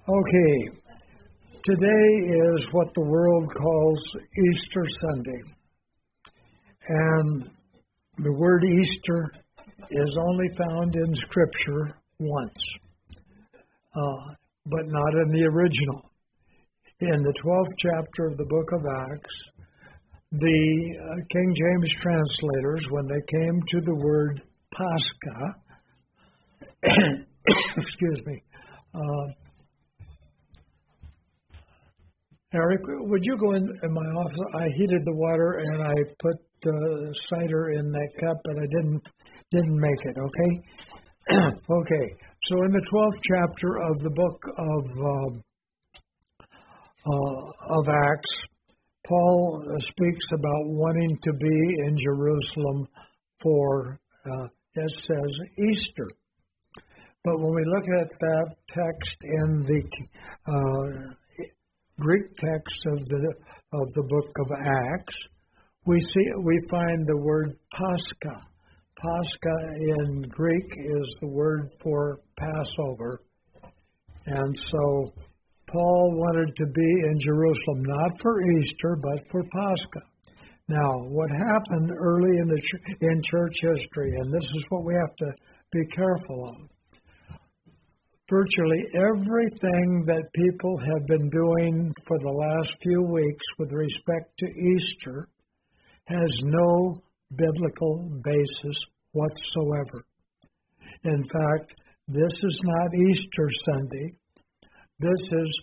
Okay, today is what the world calls Easter Sunday. And the word Easter is only found in Scripture once, but not in the original. In the 12th chapter of the book of Acts, the King James translators, when they came to the word Pascha, excuse me, Eric, would you go in my office? I heated the water and I put cider in that cup, but I didn't make it. Okay. Okay. So in the 12th chapter of the book of Acts, Paul speaks about wanting to be in Jerusalem for, it says, Easter. But when we look at that text in the Greek text of the book of Acts, we find the word Pascha. Pascha in Greek is the word for Passover. And so Paul wanted to be in Jerusalem, not for Easter, but for Pascha. Now, what happened early in church history, and this is what we have to be careful of, virtually everything that people have been doing for the last few weeks with respect to Easter has no biblical basis whatsoever. In fact, this is not Easter Sunday. This is,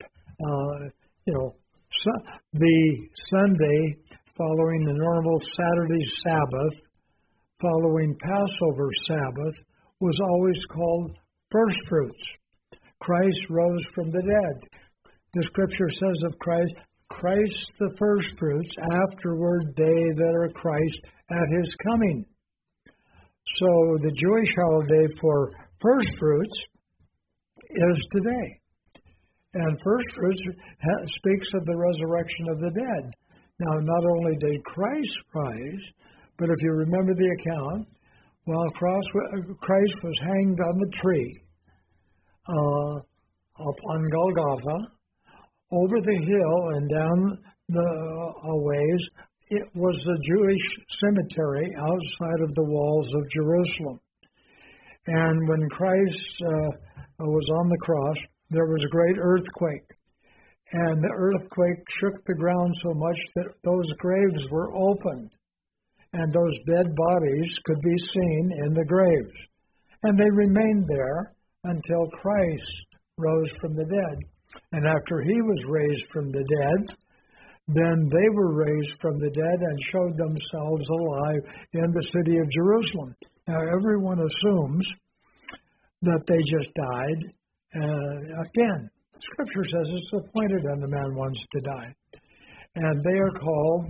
the Sunday following the normal Saturday Sabbath, following Passover Sabbath, was always called first fruits. Christ rose from the dead. The scripture says of Christ the first fruits, afterward they that are Christ at his coming. So the Jewish holiday for first fruits is today. And first fruits speaks of the resurrection of the dead. Now, not only did Christ rise, but if you remember the account, while Christ was hanged on the tree up on Golgotha, over the hill and down the ways, it was the Jewish cemetery outside of the walls of Jerusalem. And when Christ was on the cross, there was a great earthquake. And the earthquake shook the ground so much that those graves were opened. And those dead bodies could be seen in the graves. And they remained there until Christ rose from the dead. And after he was raised from the dead, then they were raised from the dead and showed themselves alive in the city of Jerusalem. Now, everyone assumes that they just died. Again, Scripture says it's appointed unto man once to die. And they are called,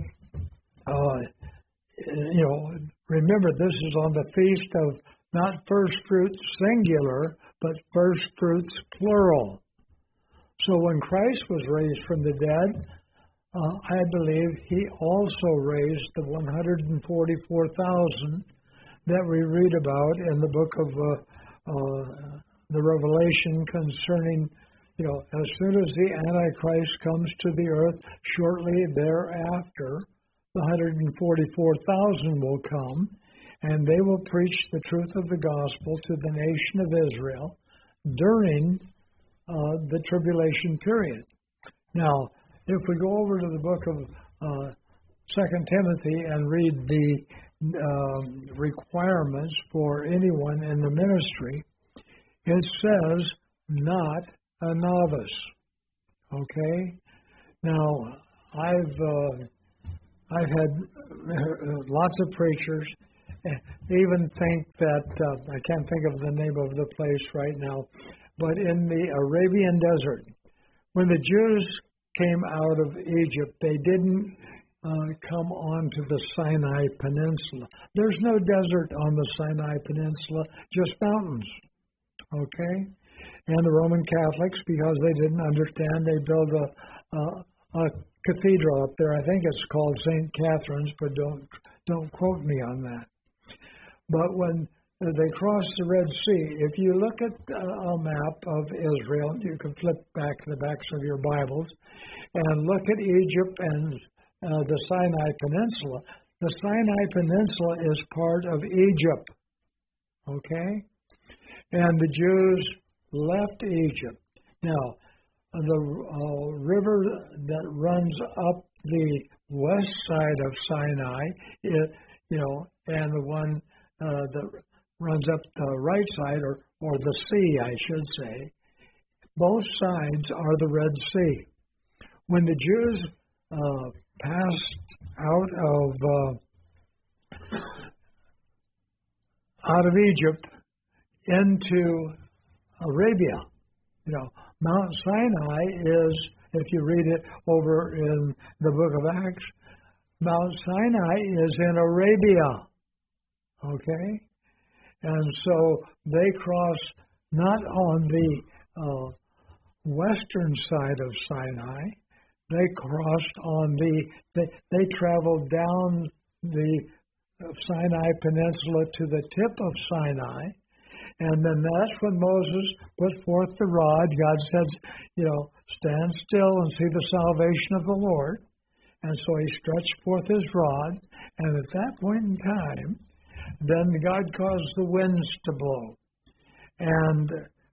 remember, this is on the feast of not first fruits singular, but first fruits plural. So when Christ was raised from the dead, I believe he also raised the 144,000 that we read about in the book of the Revelation concerning, as soon as the Antichrist comes to the earth, shortly thereafter, the 144,000 will come, and they will preach the truth of the gospel to the nation of Israel during the tribulation period. Now, if we go over to the book of 2 Timothy and read the requirements for anyone in the ministry, it says, not a novice. Okay? Now, I've had lots of preachers even think that, I can't think of the name of the place right now, but in the Arabian desert, when the Jews came out of Egypt, they didn't come onto the Sinai Peninsula. There's no desert on the Sinai Peninsula, just mountains. Okay? And the Roman Catholics, because they didn't understand, they built a cathedral up there. I think it's called St. Catherine's, but don't quote me on that. But when they crossed the Red Sea. If you look at a map of Israel, you can flip back the backs of your Bibles and look at Egypt and the Sinai Peninsula. The Sinai Peninsula is part of Egypt, okay? And the Jews left Egypt. Now, the river that runs up the west side of Sinai, and the one that runs up the right side, or the sea, I should say, both sides are the Red Sea. When the Jews passed out of Egypt into Arabia, Mount Sinai is, if you read it over in the book of Acts, Mount Sinai is in Arabia, okay? And so they crossed not on the western side of Sinai, they crossed on they traveled down the Sinai Peninsula to the tip of Sinai, and then that's when Moses put forth the rod. God said, stand still and see the salvation of the Lord. And so he stretched forth his rod, and at that point in time, then God caused the winds to blow. And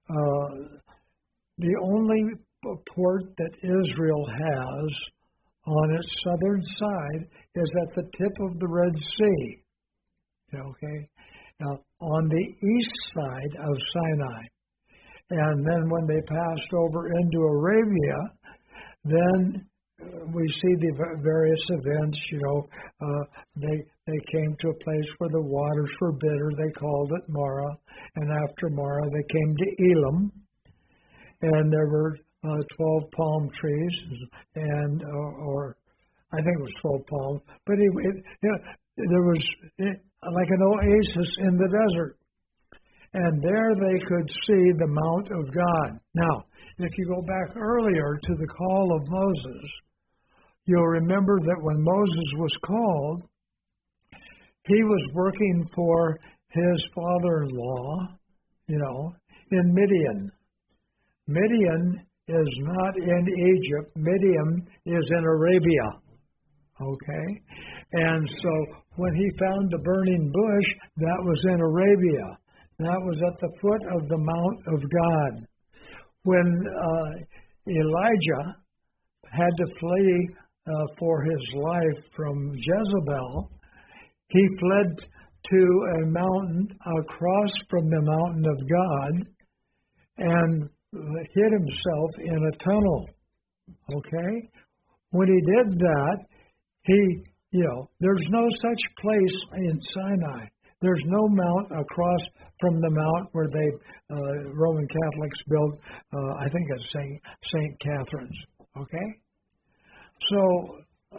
the only port that Israel has on its southern side is at the tip of the Red Sea, okay? Now, on the east side of Sinai. And then when they passed over into Arabia, then we see the various events, they came to a place where the waters were bitter. They called it Marah. And after Marah, they came to Elim. And there were 12 palm trees, and or I think it was 12 palms. But there was like an oasis in the desert. And there they could see the Mount of God. Now, if you go back earlier to the call of Moses, you'll remember that when Moses was called, he was working for his father-in-law, in Midian. Midian is not in Egypt. Midian is in Arabia, okay? And so when he found the burning bush, that was in Arabia. That was at the foot of the Mount of God. When Elijah had to flee for his life from Jezebel, he fled to a mountain across from the mountain of God and hid himself in a tunnel, okay? When he did that, there's no such place in Sinai. There's no mount across from the mount where Roman Catholics built, I think it's St. Catherine's, okay? So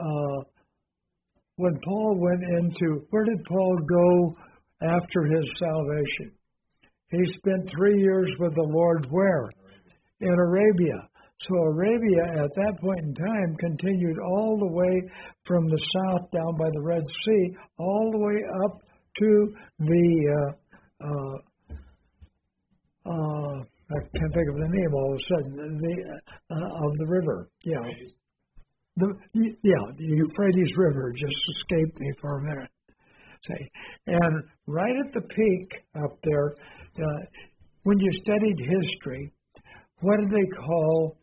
when Paul went where did Paul go after his salvation? He spent 3 years with the Lord where? In Arabia. So Arabia at that point in time continued all the way from the south down by the Red Sea, all the way up to the, I can't think of the name all of a sudden, of the river. The Euphrates River just escaped me for a minute. And right at the peak up there, when you studied history, what did they call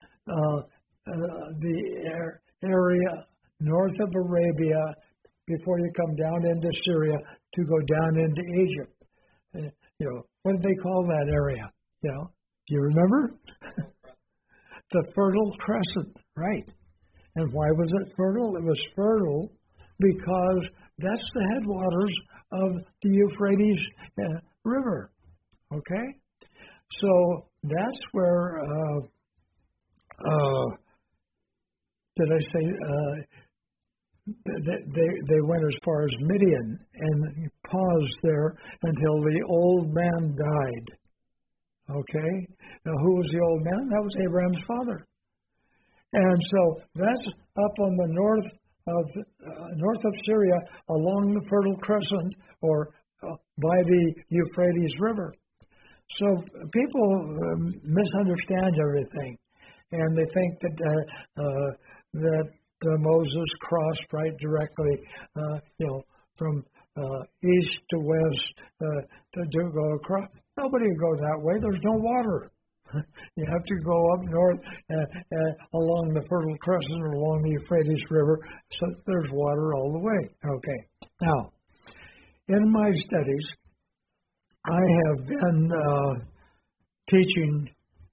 the area north of Arabia before you come down into Syria to go down into Egypt? What did they call that area? Do you remember? The Fertile Crescent, right? And why was it fertile? It was fertile because that's the headwaters of the Euphrates River. Okay? So that's where, did I say, they went as far as Midian and paused there until the old man died. Okay? Now, who was the old man? That was Abraham's father. And so that's up on the north of Syria along the Fertile Crescent, or by the Euphrates River. So people misunderstand everything, and they think that Moses crossed right directly, from east to west to go across. Nobody would go that way. There's no water. You have to go up north along the Fertile Crescent or along the Euphrates River, so there's water all the way. Okay. Now, in my studies, I have been teaching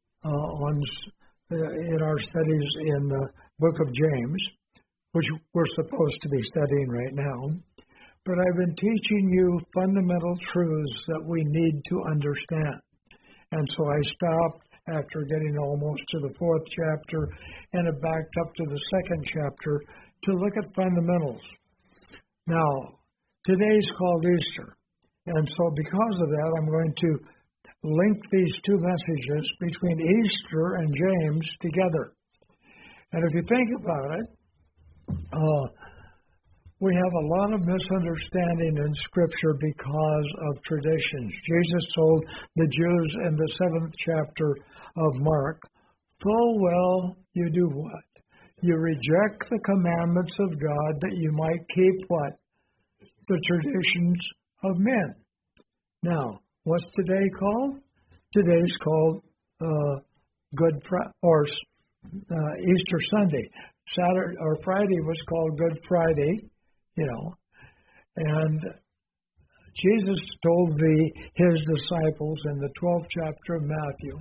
in our studies in the book of James, which we're supposed to be studying right now. But I've been teaching you fundamental truths that we need to understand. And so I stopped after getting almost to the 4th chapter and have backed up to the 2nd chapter to look at fundamentals. Now, today's called Easter. And so because of that, I'm going to link these two messages between Easter and James together. And if you think about it, we have a lot of misunderstanding in Scripture because of traditions. Jesus told the Jews in the 7th chapter of Mark, full well you do what? You reject the commandments of God that you might keep what? The traditions of men. Now, what's today called? Today's called Easter Sunday. Saturday or Friday was called Good Friday, and Jesus told his disciples in the 12th chapter of Matthew,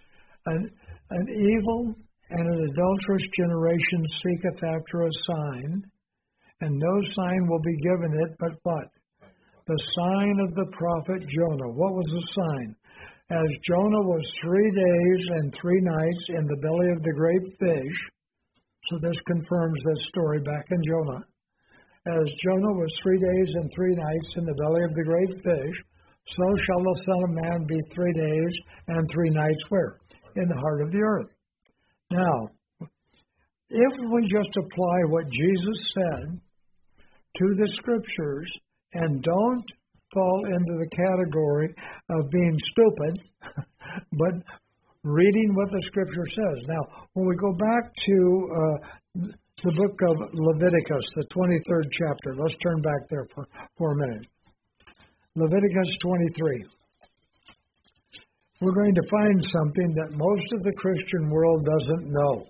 an evil and an adulterous generation seeketh after a sign, and no sign will be given it but what? The sign of the prophet Jonah. What was the sign? As Jonah was 3 days and 3 nights in the belly of the great fish, so this confirms this story back in Jonah. As Jonah was 3 days and 3 nights in the belly of the great fish, so shall the Son of Man be 3 days and 3 nights where? In the heart of the earth. Now, if we just apply what Jesus said to the Scriptures and don't fall into the category of being stupid, but reading what the Scripture says. Now, when we go back to the book of Leviticus, the 23rd chapter, let's turn back there for a minute. Leviticus 23. We're going to find something that most of the Christian world doesn't know.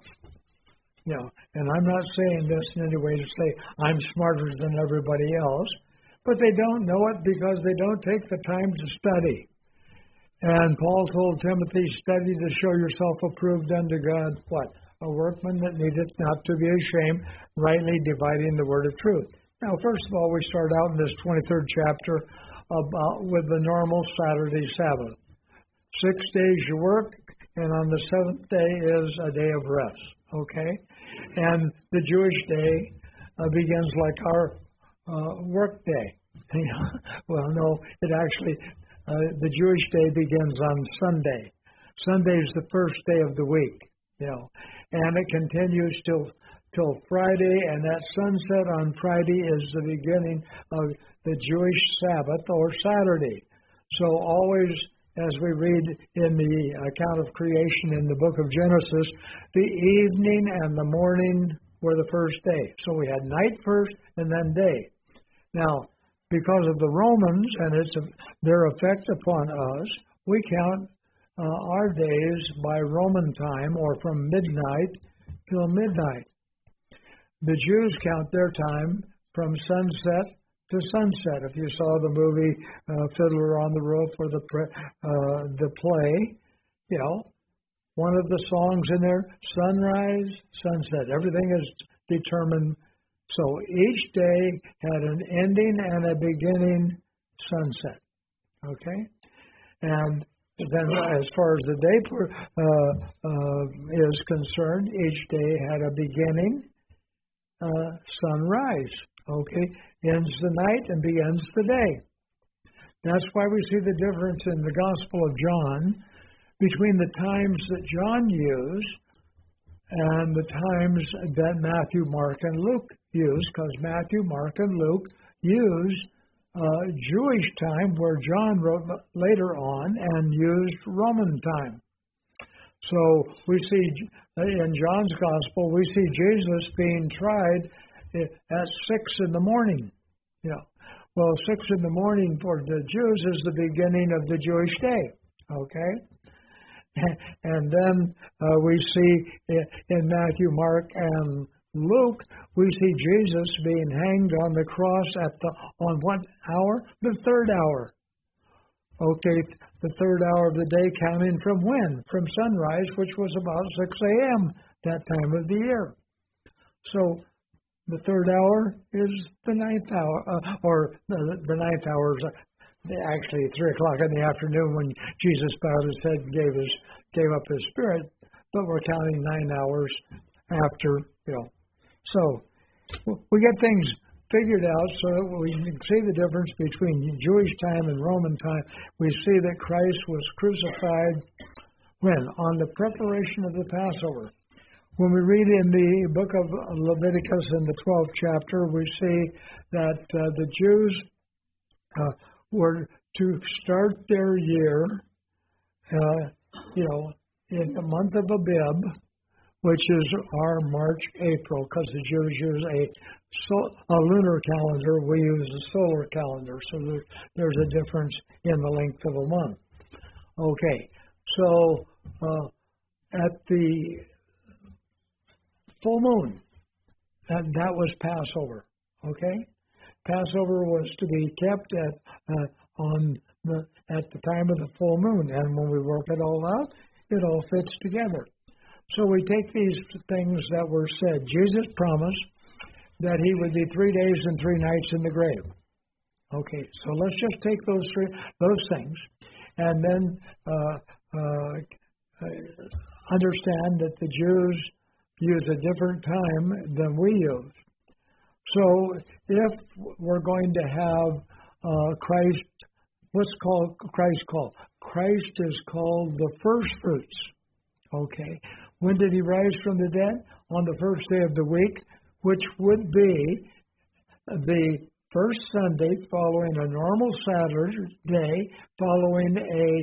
And I'm not saying this in any way to say I'm smarter than everybody else, but they don't know it because they don't take the time to study. And Paul told Timothy, study to show yourself approved unto God, what? A workman that needeth not to be ashamed, rightly dividing the word of truth. Now, first of all, we start out in this 23rd chapter with the normal Saturday Sabbath. 6 days you work, and on the 7th day is a day of rest, okay? And the Jewish day begins like our work day. Well, no, it actually, the Jewish day begins on Sunday. Sunday is the first day of the week, and it continues till Friday, and that sunset on Friday is the beginning of the Jewish Sabbath or Saturday. So always, as we read in the account of creation in the book of Genesis, the evening and the morning were the first day. So we had night first and then day. Now, because of the Romans and their effect upon us, we count our days by Roman time, or from midnight till midnight. The Jews count their time from sunset to sunset. If you saw the movie Fiddler on the Roof or the play, one of the songs in there, sunrise, sunset, everything is determined. So each day had an ending and a beginning sunset. Okay? And then as far as the day is concerned, each day had a beginning, sunrise. Okay? Ends the night and begins the day. That's why we see the difference in the Gospel of John between the times that John used and the times that Matthew, Mark, and Luke use, because Matthew, Mark, and Luke use Jewish time, where John wrote later on and used Roman time. So we see in John's Gospel, we see Jesus being tried at 6 in the morning. Well, 6 in the morning for the Jews is the beginning of the Jewish day. Okay? And then we see in Matthew, Mark, and Luke, we see Jesus being hanged on the cross on what hour? The third hour. Okay, the third hour of the day, counting from when? From sunrise, which was about 6 a.m. that time of the year. So the third hour is the ninth hour, or the ninth hour is actually 3 o'clock in the afternoon when Jesus bowed his head and gave up his spirit. But we're counting 9 hours after, So we get things figured out so that we can see the difference between Jewish time and Roman time. We see that Christ was crucified when? On the preparation of the Passover. When we read in the book of Leviticus in the 12th chapter, we see that the Jews were to start their year, in the month of Abib, which is our March, April, because the Jews use a lunar calendar, we use a solar calendar, so there's a difference in the length of a month. Okay, so at the full moon, that was Passover, okay? Passover was to be kept at the time of the full moon, and when we work it all out, it all fits together. So we take these things that were said. Jesus promised that he would be 3 days and 3 nights in the grave. Okay, so let's just take those things and then understand that the Jews use a different time than we use. So if we're going to have Christ, what's Christ called? Christ is called the first fruits. Okay. When did he rise from the dead? On the first day of the week, which would be the first Sunday following a normal Saturday, following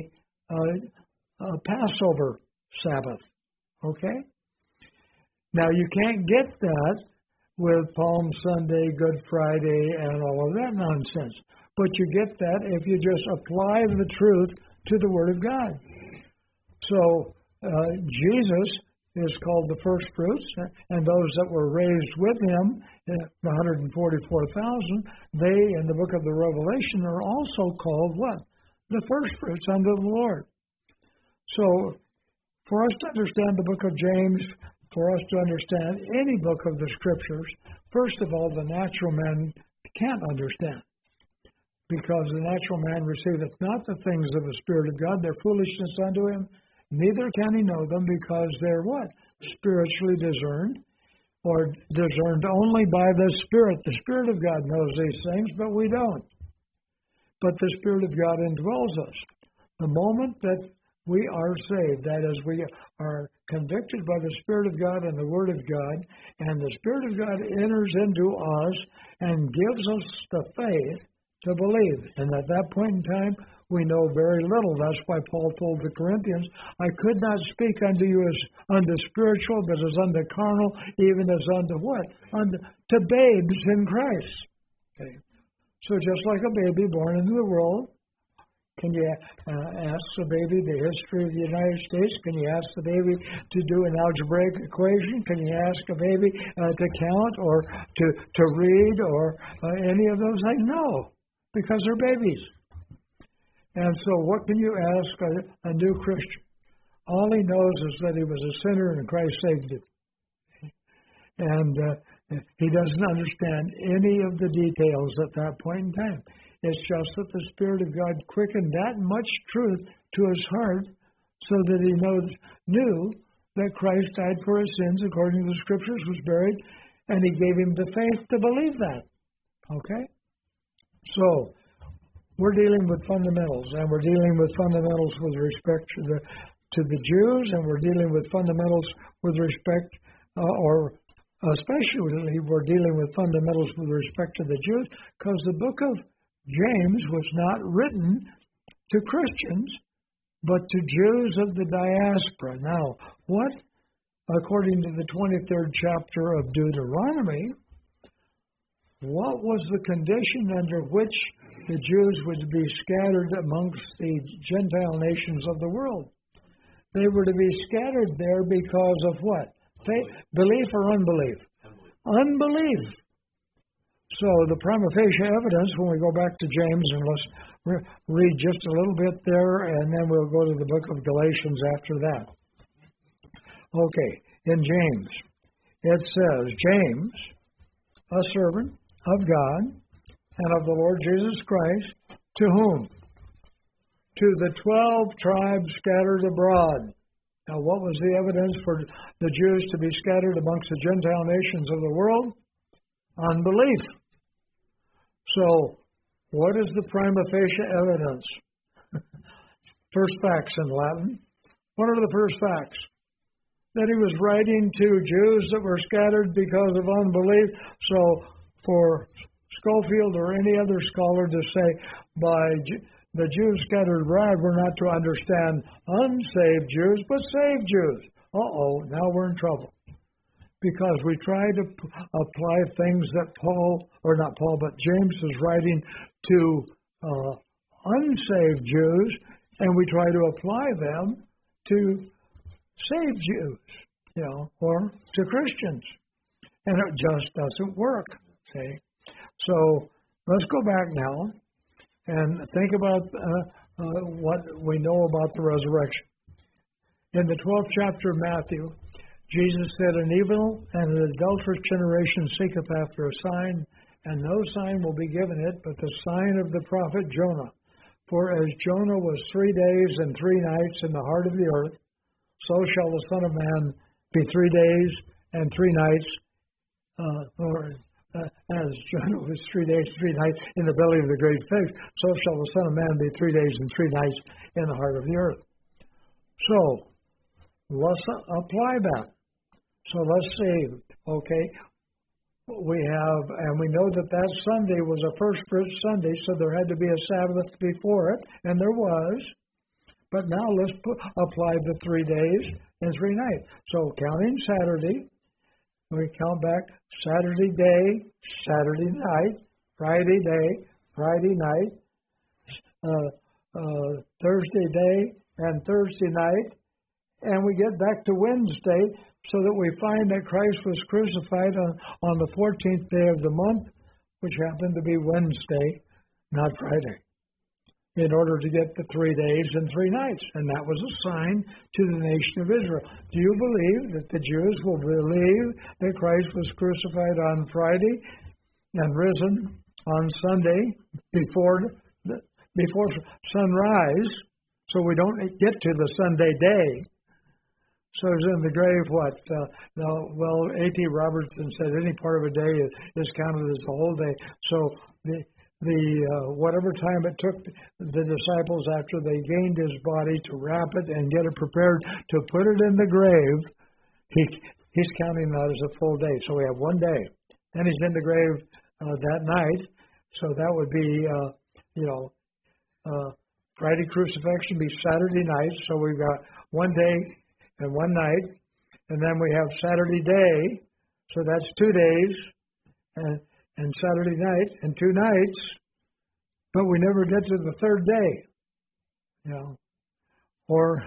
a Passover Sabbath. Okay? Now, you can't get that with Palm Sunday, Good Friday, and all of that nonsense. But you get that if you just apply the truth to the Word of God. So, Jesus is called the first fruits, and those that were raised with him, the 144,000, they, in the book of the Revelation, are also called what? The first fruits unto the Lord. So, for us to understand the book of James, for us to understand any book of the Scriptures, first of all, the natural man can't understand. Because the natural man receiveth not the things of the Spirit of God, they're foolishness unto him, neither can he know them, because they're what? Spiritually discerned, or discerned only by the Spirit. The Spirit of God knows these things, but we don't. But the Spirit of God indwells us. The moment that we are saved, that is, we are convicted by the Spirit of God and the Word of God, and the Spirit of God enters into us and gives us the faith to believe. And at that point in time, we know very little. That's why Paul told the Corinthians, I could not speak unto you as unto spiritual, but as unto carnal, even as unto what? To babes in Christ. Okay. So just like a baby born into the world, can you ask the baby the history of the United States? Can you ask the baby to do an algebraic equation? Can you ask a baby to count or to read or any of those things? No, because they're babies. And so what can you ask a new Christian? All he knows is that he was a sinner and Christ saved him. And he doesn't understand any of the details at that point in time. It's just that the Spirit of God quickened that much truth to his heart so that he knew that Christ died for his sins according to the Scriptures, was buried, and he gave him the faith to believe that. Okay? So, we're dealing with fundamentals, and we're dealing with fundamentals with respect to the Jews, and we're dealing with fundamentals with respect, or especially we're dealing with fundamentals with respect to the Jews, because the book of James was not written to Christians, but to Jews of the diaspora. Now, what, according to the 23rd chapter of Deuteronomy, what was the condition under which the Jews would be scattered amongst the Gentile nations of the world? They were to be scattered there because of what? Faith, belief or unbelief? Unbelief. So the prima facie evidence, when we go back to James, and let's read just a little bit there, and then we'll go to the book of Galatians after that. Okay, in James, it says, James, a servant of God and of the Lord Jesus Christ, to whom? To the 12 tribes scattered abroad. Now, what was the evidence for the Jews to be scattered amongst the Gentile nations of the world? Unbelief. So, what is the prima facie evidence? First facts in Latin. What are the first facts? That he was writing to Jews that were scattered because of unbelief. So, for Schofield or any other scholar to say, by the Jews scattered abroad, we're not to understand unsaved Jews, but saved Jews. Now we're in trouble. Because we try to apply things that James is writing to unsaved Jews, and we try to apply them to saved Jews, or to Christians. And it just doesn't work, see? So let's go back now and think about what we know about the resurrection. In the 12th chapter of Matthew, Jesus said, An evil and an adulterous generation seeketh after a sign, and no sign will be given it but the sign of the prophet Jonah. For as Jonah was 3 days and 3 nights in the heart of the earth, so shall the Son of Man be 3 days and 3 nights, as Jonah was 3 days and 3 nights in the belly of the great fish, so shall the Son of Man be 3 days and 3 nights in the heart of the earth. So, let's apply that. So let's see, okay, we have, and we know that Sunday was a first fruit Sunday, so there had to be a Sabbath before it, and there was. But now let's apply the 3 days and 3 nights. So counting Saturday, we count back Saturday day, Saturday night, Friday day, Friday night, Thursday day, and Thursday night, and we get back to Wednesday, so that we find that Christ was crucified on the 14th day of the month, which happened to be Wednesday, not Friday, in order to get the 3 days and 3 nights. And that was a sign to the nation of Israel. Do you believe that the Jews will believe that Christ was crucified on Friday and risen on Sunday before sunrise, so we don't get to the Sunday day? So he's in the grave, A.T. Robertson said any part of a day is counted as a whole day. So the whatever time it took the disciples after they gained his body to wrap it and get it prepared to put it in the grave, he's counting that as a full day. So we have 1 day. Then he's in the grave that night. So that would be, Friday crucifixion be Saturday night. So we've got 1 day and 1 night, and then we have Saturday day, so that's 2 days, and Saturday night, and 2 nights, but we never get to the 3rd day, or,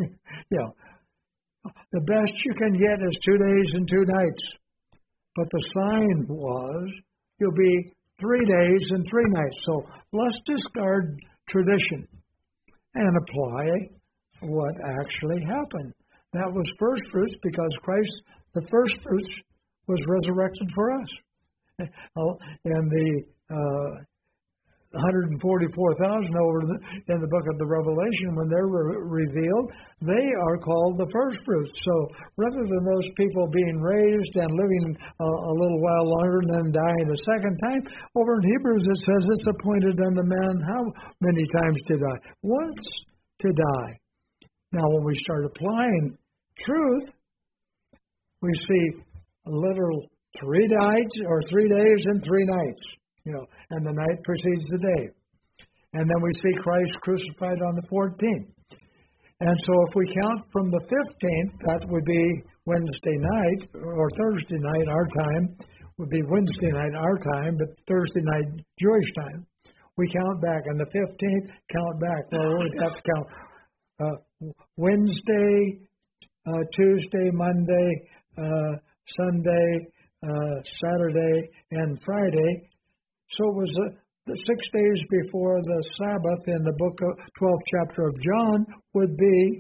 the best you can get is 2 days and 2 nights, but the sign was, you'll be 3 days and 3 nights, so let's discard tradition and apply what actually happened. That was first fruits because Christ, the first fruits, was resurrected for us. And the 144,000 over in the book of the Revelation, when they're revealed, they are called the first fruits. So rather than those people being raised and living a little while longer and then dying a second time, over in Hebrews it says it's appointed unto man how many times to die? Once to die. Now when we start applying truth, we see a literal 3 nights or 3 days and 3 nights. and the night precedes the day. And then we see Christ crucified on the 14th. And so if we count from the 15th, that would be Wednesday night, or Thursday night, our time, would be Wednesday night, our time, but Thursday night, Jewish time. We count back, and the 15th, count back. Well, we'd have to count Wednesday, Tuesday, Monday, Sunday, Saturday, and Friday. So it was the 6 days before the Sabbath in the book of 12th chapter of John would be,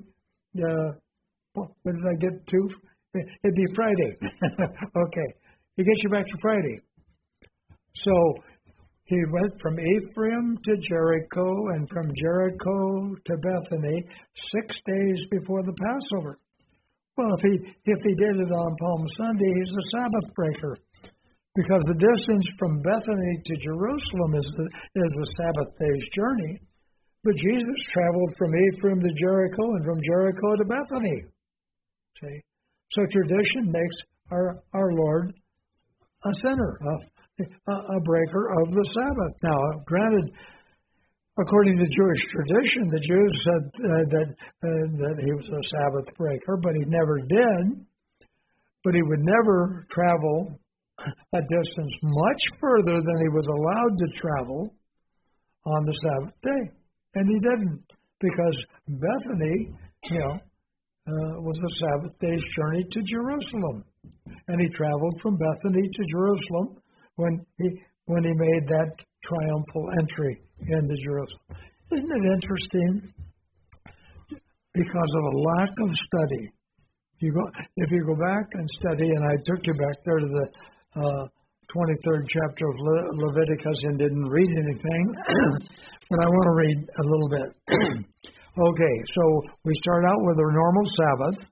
what did I get to? It'd be Friday. Okay. He gets you back to Friday. So he went from Ephraim to Jericho and from Jericho to Bethany 6 days before the Passover. Well, if he did it on Palm Sunday, he's a Sabbath breaker, because the distance from Bethany to Jerusalem is a Sabbath day's journey. But Jesus traveled from Ephraim to Jericho and from Jericho to Bethany. See? So tradition makes our Lord a sinner, a breaker of the Sabbath. Now, granted, according to Jewish tradition, the Jews said that he was a Sabbath breaker, but he never did. But he would never travel a distance much further than he was allowed to travel on the Sabbath day. And he didn't, because Bethany, was a Sabbath day's journey to Jerusalem. And he traveled from Bethany to Jerusalem when he made that triumphal entry into Jerusalem. Isn't it interesting? Because of a lack of study. If you go back and study, and I took you back there to the 23rd chapter of Leviticus and didn't read anything, but I want to read a little bit. Okay, so we start out with a normal Sabbath.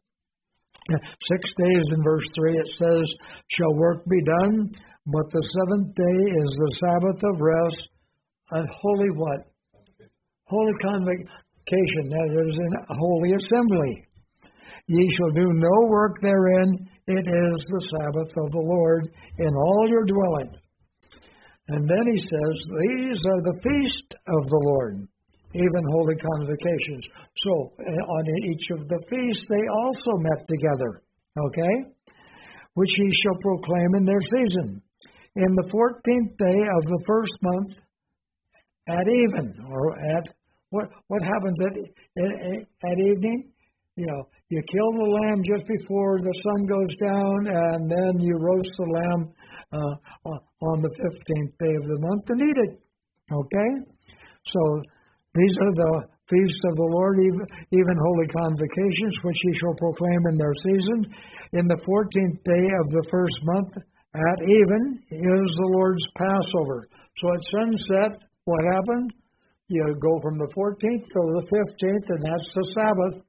6 days in verse 3 it says, shall work be done, but the seventh day is the Sabbath of rest, a holy what? Holy convocation, that is a holy assembly. Ye shall do no work therein, it is the Sabbath of the Lord in all your dwellings. And then he says, these are the feast of the Lord, even holy convocations. So on each of the feasts they also met together, okay? Which ye shall proclaim in their season. In the 14th day of the first month, at even, or at, what happens at evening? You kill the lamb just before the sun goes down, and then you roast the lamb on the 15th day of the month and eat it. Okay? So these are the feasts of the Lord, even holy convocations, which ye shall proclaim in their season. In the 14th day of the first month, at even, is the Lord's Passover. So at sunset, what happened? You go from the 14th to the 15th, and that's the Sabbath.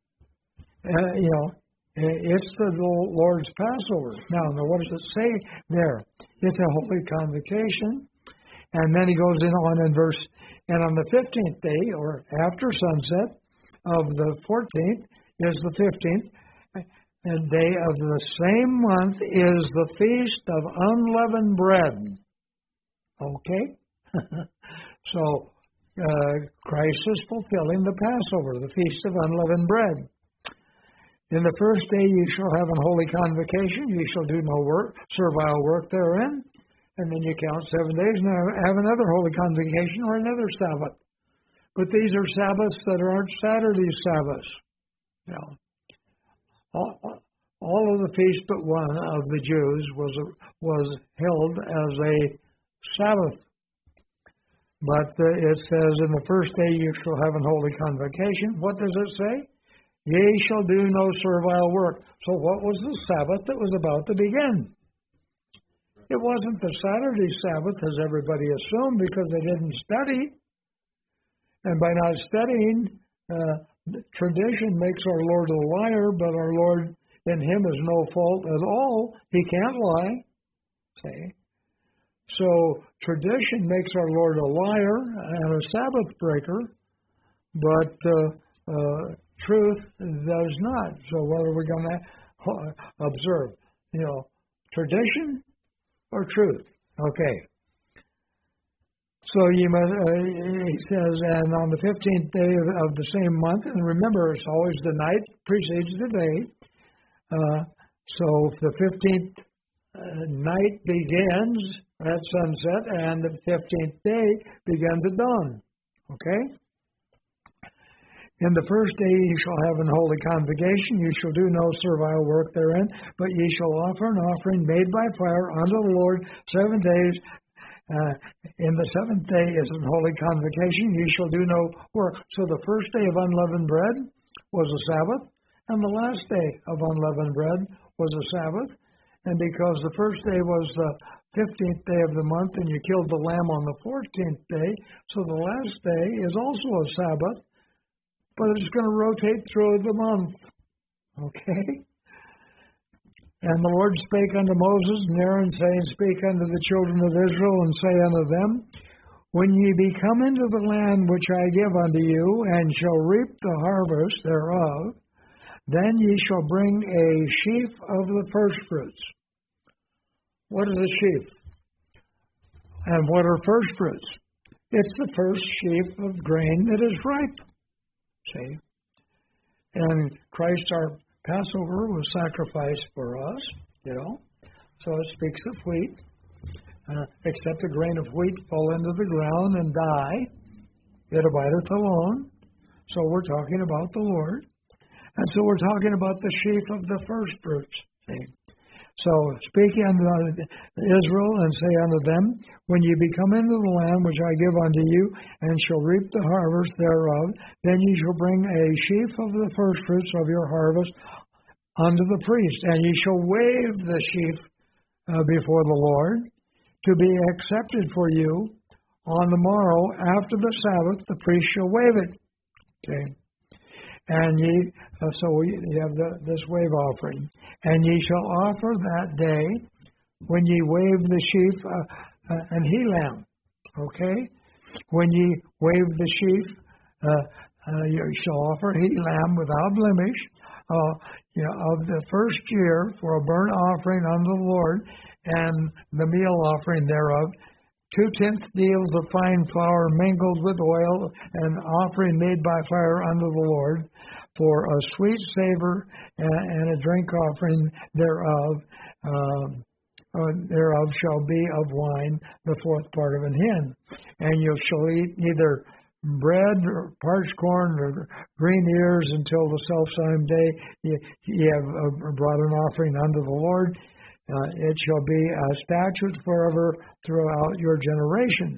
It's the Lord's Passover. Now, what does it say there? It's a holy convocation. And then he goes on in verse, and on the 15th day, or after sunset of the 14th, is the 15th. And day of the same month is the feast of unleavened bread. Okay? So, Christ is fulfilling the Passover, the feast of unleavened bread. In the first day you shall have an holy convocation, you shall do no work, servile work therein. And then you count 7 days and have another holy convocation or another Sabbath. But these are Sabbaths that aren't Saturday Sabbaths. All of the feasts but one of the Jews was held as a Sabbath. But it says, in the first day you shall have an holy convocation. What does it say? Ye shall do no servile work. So what was the Sabbath that was about to begin? It wasn't the Saturday Sabbath, as everybody assumed, because they didn't study. And by not studying, tradition makes our Lord a liar, but our Lord, in him is no fault at all. He can't lie. See? So tradition makes our Lord a liar and a Sabbath breaker, but truth does not. So what are we going to observe? Tradition or truth? Okay. So you must, he says, and on the 15th day of the same month, and remember, it's always the night precedes the day. So the 15th night begins at sunset, and the 15th day begins at dawn. Okay? In the first day ye shall have an holy convocation. You shall do no servile work therein, but ye shall offer an offering made by fire unto the Lord 7 days. In the 7th day is an holy convocation. Ye shall do no work. So the first day of unleavened bread was a Sabbath, and the last day of unleavened bread was a Sabbath. And because the first day was the 15th day of the month, and you killed the lamb on the 14th day, so the last day is also a Sabbath, but it's going to rotate through the month. Okay? And the Lord spake unto Moses and Aaron, saying, Speak unto the children of Israel, and say unto them, When ye be come into the land which I give unto you, and shall reap the harvest thereof, then ye shall bring a sheaf of the firstfruits. What is a sheaf? And what are firstfruits? It's the first sheaf of grain that is ripe. See? And Christ, our Passover, was sacrificed for us, So it speaks of wheat. Except a grain of wheat fall into the ground and die, it abideth alone. So we're talking about the Lord. And so we're talking about the sheaf of the first fruits. See? So speak unto Israel and say unto them, When ye be come into the land which I give unto you, and shall reap the harvest thereof, then ye shall bring a sheaf of the firstfruits of your harvest unto the priest, and ye shall wave the sheaf before the Lord, to be accepted for you. On the morrow after the Sabbath, the priest shall wave it. Okay. And ye, so you have this wave offering. And ye shall offer that day, when ye wave the sheaf, an he lamb. Okay? When ye wave the sheaf, you shall offer he lamb without blemish, of the first year for a burnt offering unto the Lord, and the meal offering thereof, 2/10 deals of fine flour mingled with oil, an offering made by fire unto the Lord, for a sweet savor, and a drink offering thereof. Thereof shall be of wine, the 4th part of an hin. And you shall eat neither bread or parched corn or green ears until the selfsame day ye have brought an offering unto the Lord. It shall be a statute forever throughout your generations.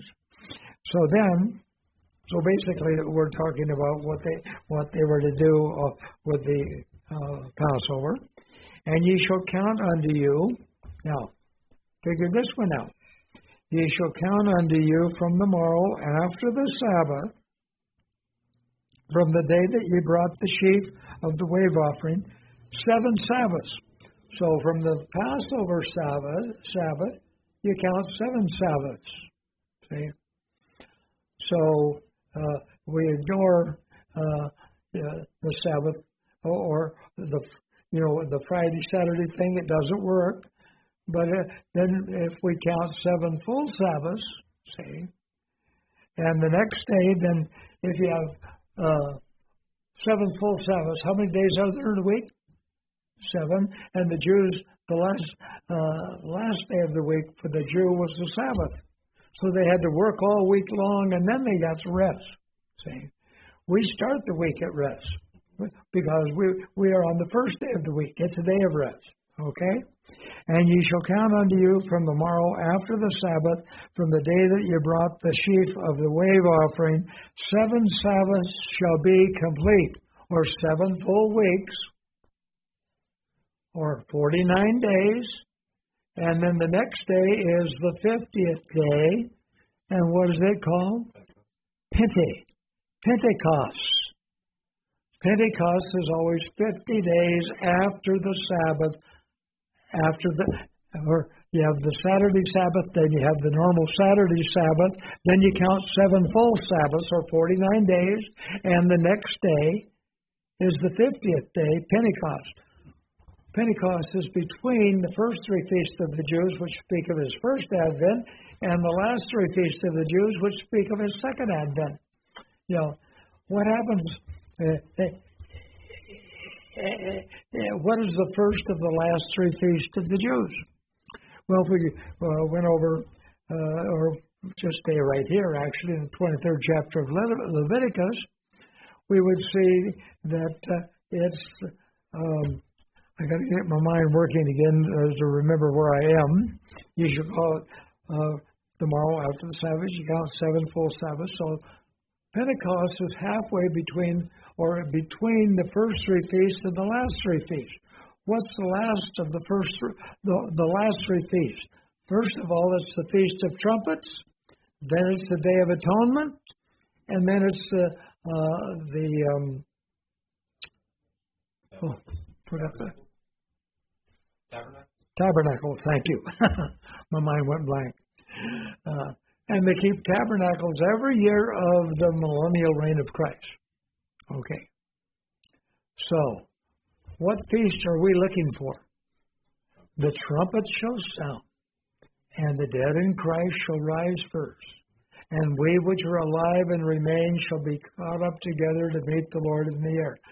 So basically, we're talking about what they were to do with the Passover. And ye shall count unto you. Now, figure this one out. Ye shall count unto you from the morrow after the Sabbath, from the day that ye brought the sheaf of the wave offering, 7 Sabbaths. So from the Passover Sabbath, you count 7 Sabbaths. See? So we ignore the Sabbath or the Friday, Saturday thing. It doesn't work. But then if we count 7 full Sabbaths, see, and the next day, then if you have 7 full Sabbaths, how many days are there in a week? 7. And the Jews, the last day of the week for the Jew was the Sabbath. So they had to work all week long, and then they got to rest. See, we start the week at rest because we are on the first day of the week. It's a day of rest. Okay? And ye shall count unto you from the morrow after the Sabbath, from the day that ye brought the sheaf of the wave offering, 7 Sabbaths shall be complete, or 7 full weeks, or 49 days. And then the next day is the 50th day. And what is it called? Pentecost. Pentecost is always 50 days after the Sabbath. Or you have the Saturday Sabbath, then you have the normal Saturday Sabbath, then you count 7 full Sabbaths, or 49 days, and the next day is the 50th day, Pentecost. Pentecost is between the first three feasts of the Jews, which speak of his first advent, and the last three feasts of the Jews, which speak of his second advent. You know, what happens? What is the first of the last three feasts of the Jews? Well, if we went over, or just stay right here, actually, in the 23rd chapter of Leviticus, we would see that it's, I got to get my mind working again to remember where I am. You should call it tomorrow after the Sabbath. You count 7 full Sabbaths. So Pentecost is halfway between the first three feasts and the last three feasts. What's the last of the last three feasts? First of all, it's the Feast of Trumpets. Then it's the Day of Atonement, and then it's Tabernacle. Thank you. My mind went blank. And they keep tabernacles every year of the millennial reign of Christ. Okay. So, what feast are we looking for? The trumpet shall sound, and the dead in Christ shall rise first. And we which are alive and remain shall be caught up together to meet the Lord in the air.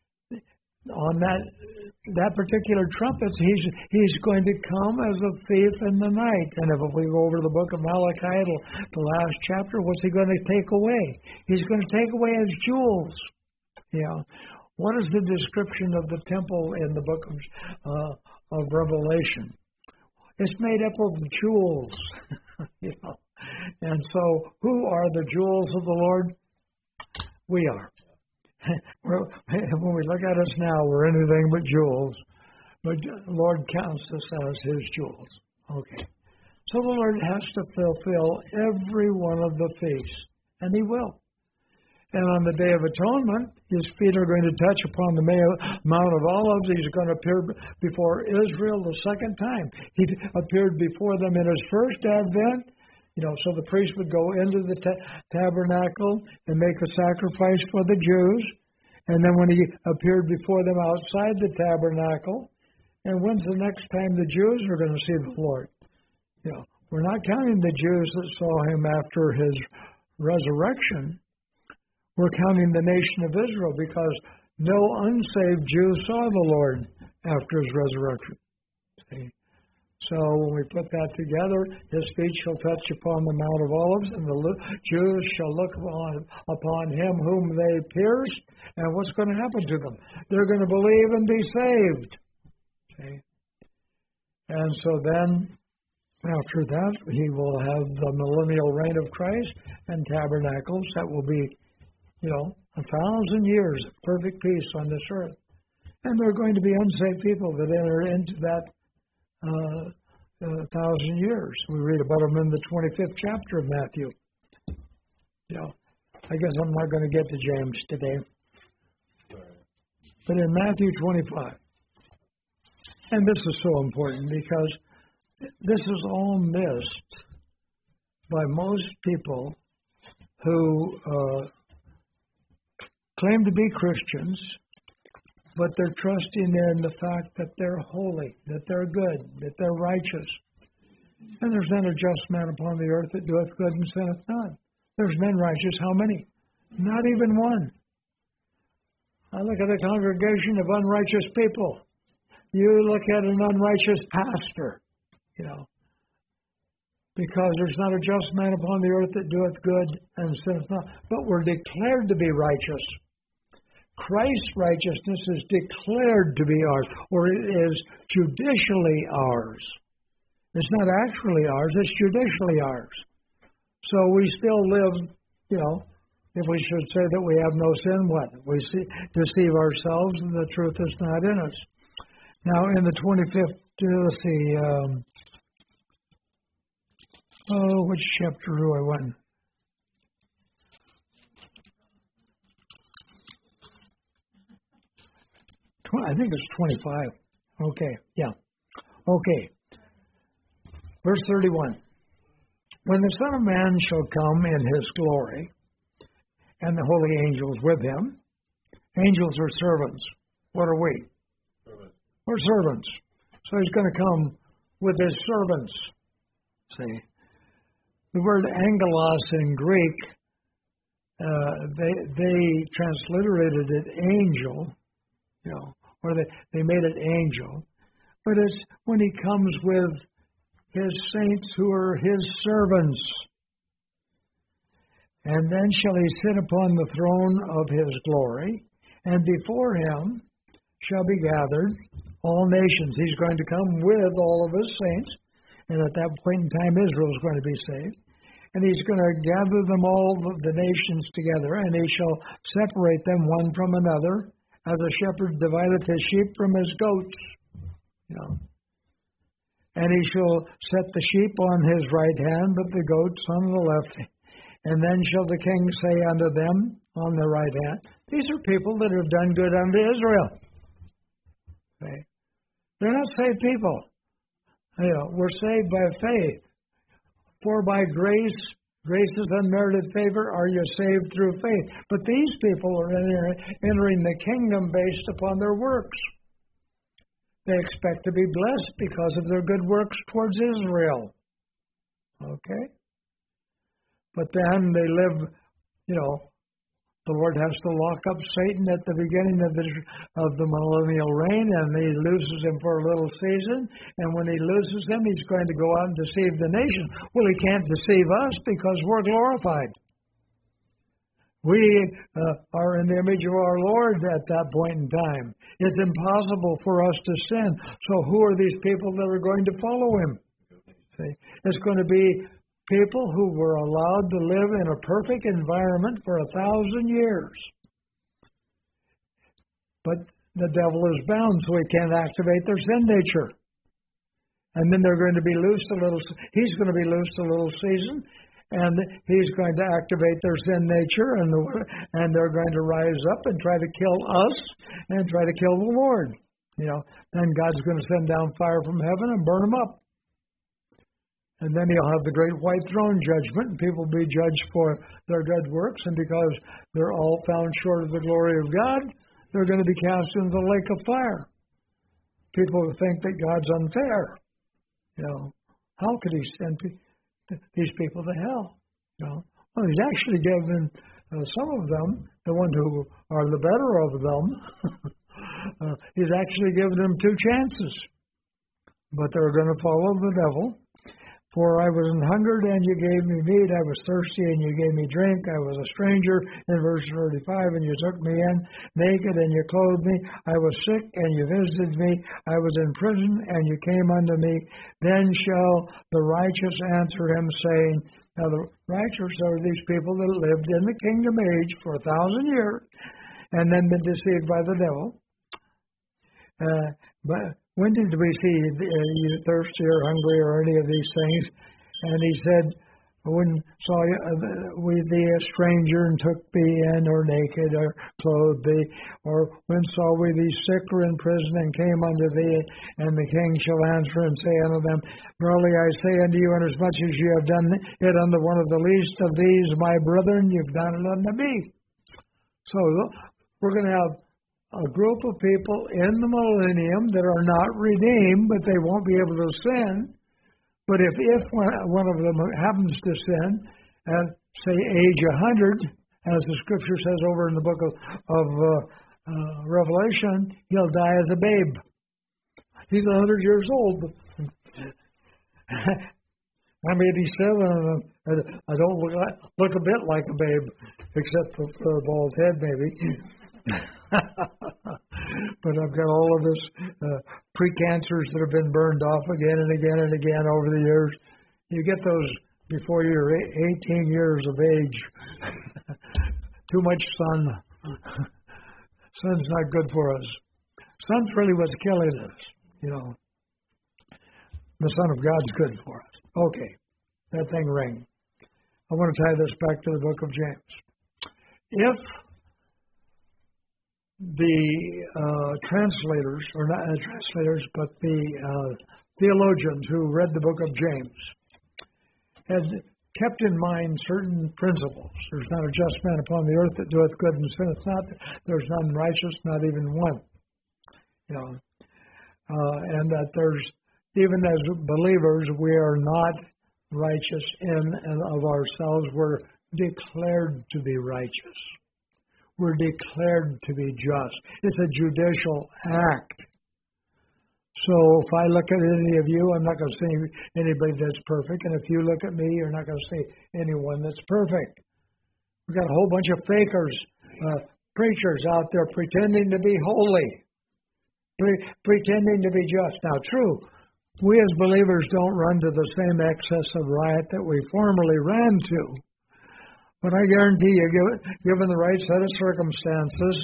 On that particular trumpet, he's going to come as a thief in the night. And if we go over the book of Malachi, the last chapter, what's he going to take away? He's going to take away his jewels. Yeah. What is the description of the temple in the book of Revelation? It's made up of jewels. You know. And so, who are the jewels of the Lord? We are. When we look at us now, we're anything but jewels. But the Lord counts us as his jewels. Okay. So the Lord has to fulfill every one of the feasts. And he will. And on the Day of Atonement, his feet are going to touch upon the Mount of Olives. He's going to appear before Israel the second time. He appeared before them in his first advent. You know, so the priest would go into the tabernacle and make a sacrifice for the Jews. And then when he appeared before them outside the tabernacle, and when's the next time the Jews are going to see the Lord? You know, we're not counting the Jews that saw him after his resurrection. We're counting the nation of Israel, because no unsaved Jew saw the Lord after his resurrection. See? So when we put that together, his feet shall touch upon the Mount of Olives, and the Jews shall look upon him whom they pierced. And what's going to happen to them? They're going to believe and be saved. Okay? And so then, after that, he will have the millennial reign of Christ and tabernacles that will be, 1,000 years of perfect peace on this earth. And there are going to be unsaved people that enter into that 1,000 years. We read about them in the 25th chapter of Matthew. I guess I'm not going to get to James today. But in Matthew 25, and this is so important because this is all missed by most people who claim to be Christians, but they're trusting in the fact that they're holy, that they're good, that they're righteous. And there's none a just man upon the earth that doeth good and sinneth not. There's men righteous, how many? Not even one. I look at a congregation of unrighteous people. You look at an unrighteous pastor, because there's not a just man upon the earth that doeth good and sinneth not. But we're declared to be righteous. Christ's righteousness is declared to be ours, or it is judicially ours. It's not actually ours, it's judicially ours. So we still live, if we should say that we have no sin, what? We deceive ourselves and the truth is not in us. Now in the 25th, let's see, which chapter do I want? I think it's 25. Okay, yeah. Okay. Verse 31. When the Son of Man shall come in his glory, and the holy angels with him. Angels are servants. What are we? Servants. for servants. So he's going to come with his servants. See, the word angelos in Greek, they transliterated it angel, or they made it angel. But it's when he comes with his saints who are his servants. And then shall he sit upon the throne of his glory, and before him shall be gathered all nations. He's going to come with all of his saints, and at that point in time Israel is going to be saved. And he's going to gather them all, the nations together, and he shall separate them one from another, as a shepherd divideth his sheep from his goats. And he shall set the sheep on his right hand, but the goats on the left. And then shall the king say unto them on the right hand. These are people that have done good unto Israel. Okay. They're not saved people. We're saved by faith. For by grace is unmerited favor, are you saved through faith. But these people are entering the kingdom based upon their works. They expect to be blessed because of their good works towards Israel. Okay? But then they live, the Lord has to lock up Satan at the beginning of the millennial reign, and he loses him for a little season. And when he loses him, he's going to go out and deceive the nation. Well, he can't deceive us because we're glorified. We are in the image of our Lord at that point in time. It's impossible for us to sin. So who are these people that are going to follow him? See? It's going to be people who were allowed to live in a perfect environment for 1,000 years. But the devil is bound, so he can't activate their sin nature. And then they're going to be loosed he's going to be loosed a little season, and he's going to activate their sin nature, and they're going to rise up and try to kill us and try to kill the Lord. Then God's going to send down fire from heaven and burn them up. And then he'll have the great white throne judgment, and people will be judged for their good works, and because they're all found short of the glory of God, they're going to be cast into the lake of fire. People think that God's unfair. How could he send these people to hell? Well, he's actually given some of them, the ones who are the better of them, he's actually given them 2 chances. But they're going to follow the devil. For I was an hungered, and you gave me meat. I was thirsty, and you gave me drink. I was a stranger, in verse 35, and you took me in. Naked, and you clothed me. I was sick, and you visited me. I was in prison, and you came unto me. Then shall the righteous answer him, saying, now the righteous are these people that lived in the kingdom age for 1,000 years, and then been deceived by the devil. But when did we see you thirsty or hungry or any of these things? And he said, when saw we thee a stranger and took thee in, or naked, or clothed thee, or when saw we thee sick or in prison and came unto thee? And the king shall answer and say unto them, verily I say unto you, inasmuch as you have done it unto one of the least of these my brethren, you've done it unto me. So we're going to have a group of people in the millennium that are not redeemed, but they won't be able to sin. But if one of them happens to sin at, say, age 100, as the scripture says over in the book of Revelation, he'll die as a babe. He's 100 years old. I'm 87, and I don't look a bit like a babe, except for a bald head, maybe. But I've got all of this precancers that have been burned off again and again and again over the years. You get those before you're 18 years of age. Too much sun. Sun's not good for us. Sun's really what's killing us, The Son of God's good for us. Okay, that thing rang. I want to tie this back to the book of James. If the translators, or not translators, but the theologians who read the book of James had kept in mind certain principles. There's not a just man upon the earth that doeth good and sinneth not. There's none righteous, not even one. and that there's, even as believers, we are not righteous in and of ourselves. We're declared to be righteous. We're declared to be just. It's a judicial act. So if I look at any of you, I'm not going to see anybody that's perfect. And if you look at me, you're not going to see anyone that's perfect. We've got a whole bunch of fakers, preachers out there pretending to be holy, pretending to be just. Now, true, we as believers don't run to the same excess of riot that we formerly ran to. But I guarantee you, given the right set of circumstances,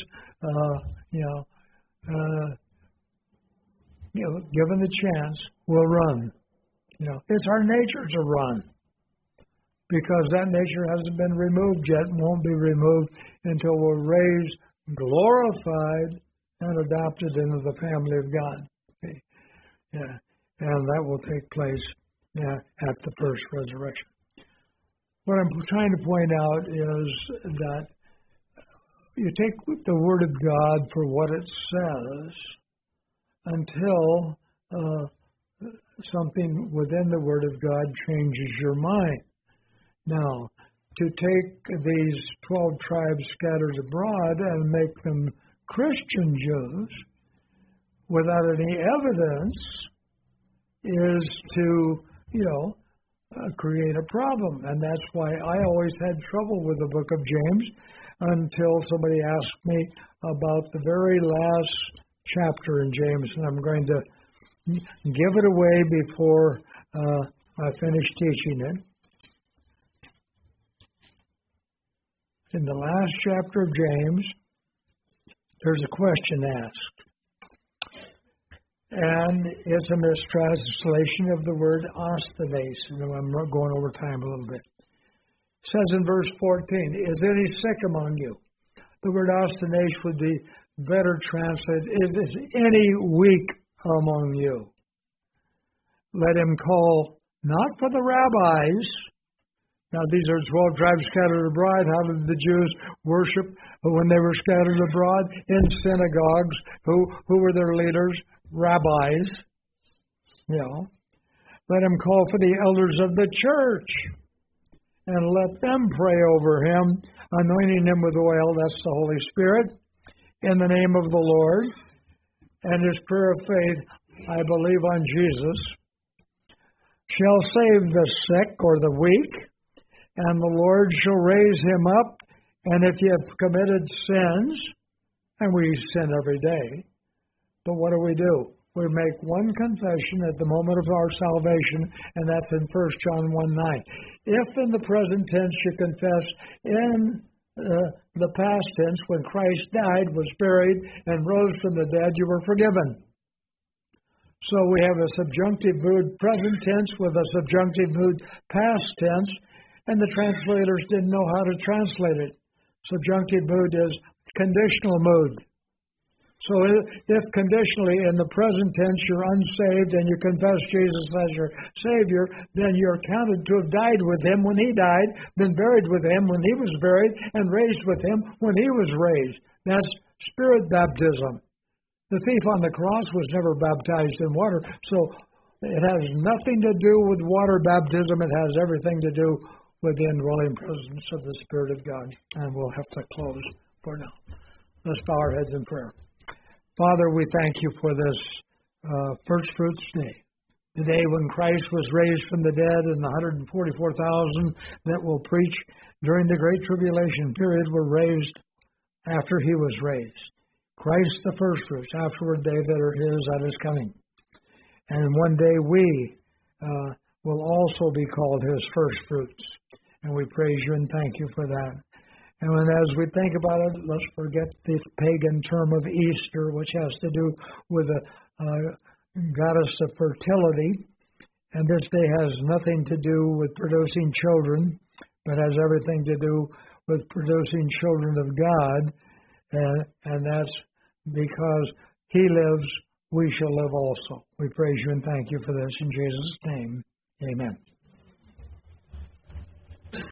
given the chance, we'll run. It's our nature to run, because that nature hasn't been removed yet and won't be removed until we're raised, glorified, and adopted into the family of God. Okay. Yeah. And that will take place at the first resurrection. What I'm trying to point out is that you take the Word of God for what it says until something within the Word of God changes your mind. Now, to take these 12 tribes scattered abroad and make them Christian Jews without any evidence is to, create a problem. And that's why I always had trouble with the book of James until somebody asked me about the very last chapter in James. And I'm going to give it away before I finish teaching it. In the last chapter of James, there's a question asked. And it's a mistranslation of the word osthenase. And I'm going over time a little bit. It says in verse 14, is any sick among you? The word osthenase would be better translated, is any weak among you? Let him call not for the rabbis. Now, these are 12 tribes scattered abroad. How did the Jews worship when they were scattered abroad? In synagogues. Who were their leaders? Rabbis. Let him call for the elders of the church and let them pray over him, anointing him with oil, that's the Holy Spirit, in the name of the Lord. And his prayer of faith, I believe on Jesus, shall save the sick or the weak, and the Lord shall raise him up. And if you have committed sins, and we sin every day, but what do? We make one confession at the moment of our salvation, and that's in 1 John 1:9. If in the present tense you confess in the past tense, when Christ died, was buried, and rose from the dead, you were forgiven. So we have a subjunctive mood present tense with a subjunctive mood past tense, and the translators didn't know how to translate it. Subjunctive mood is conditional mood. So if conditionally in the present tense you're unsaved and you confess Jesus as your Savior, then you're counted to have died with Him when He died, been buried with Him when He was buried, and raised with Him when He was raised. That's Spirit baptism. The thief on the cross was never baptized in water, so it has nothing to do with water baptism. It has everything to do with the indwelling presence of the Spirit of God. And we'll have to close for now. Let's bow our heads in prayer. Father, we thank you for this First Fruits Day, the day when Christ was raised from the dead, and the 144,000 that will preach during the Great Tribulation period were raised after He was raised. Christ the first fruits, afterward they that are His at His coming. And one day we will also be called His first fruits. And we praise you and thank you for that. And as we think about it, let's forget the pagan term of Easter, which has to do with the goddess of fertility. And this day has nothing to do with producing children, but has everything to do with producing children of God. And that's because He lives, we shall live also. We praise you and thank you for this in Jesus' name. Amen.